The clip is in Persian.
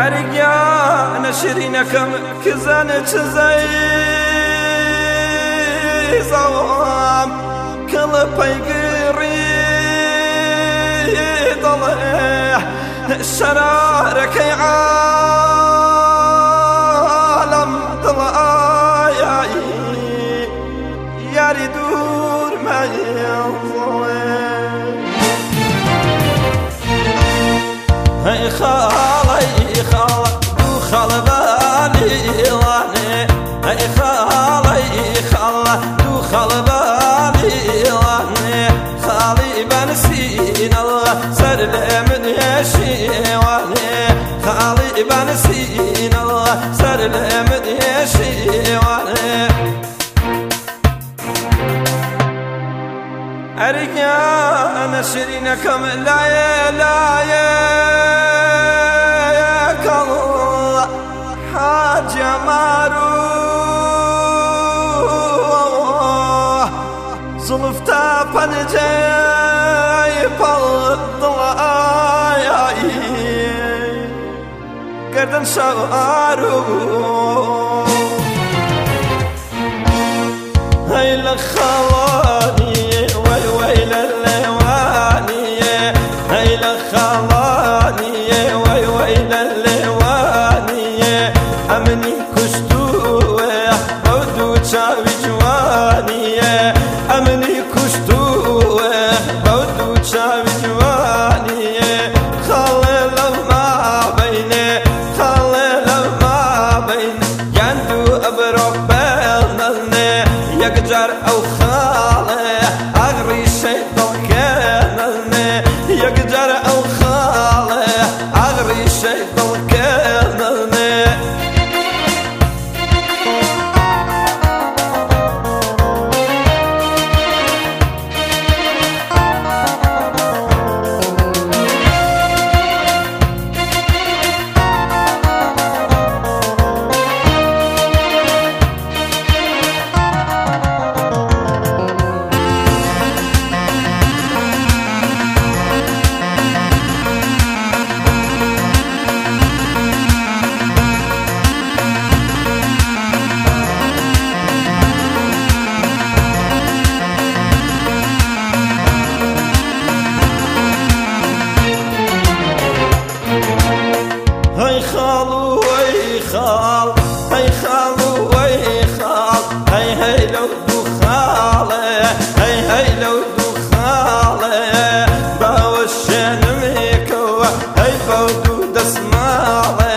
أرجع نشرينكم كزانة زي زوام كل بيقري ضلع شرارك عالم ضلع يا دور ما يظلم هاي خالي خال دو خال بالي واني هاي خالي خال دو خال بالي واني خالي بنسين الله سرلم يشي واني خالي بنسين الله سرلم يشي واني أرجع نشرينكم لا كالله حاجة ماروح زلفتا بنجاي بالضلاي قردن شعروح هاي لخواني ويل اللواني هاي لخواني ويل اللواني أمني كشتوه بودو شاوي جواني أمني كشتوه بودو شاوي جواني خلل ما بيني خلل ما بيني يندو أبرق بيننا يقجر أو خاله أغري شيطان كانني يقجر أو خاله أغري شيطان كانني هاي خالو هاي خال هاي خالو هاي خال هاي لو دو خاله هاي لو دو خاله باوشن ميكو هاي بودو دسماله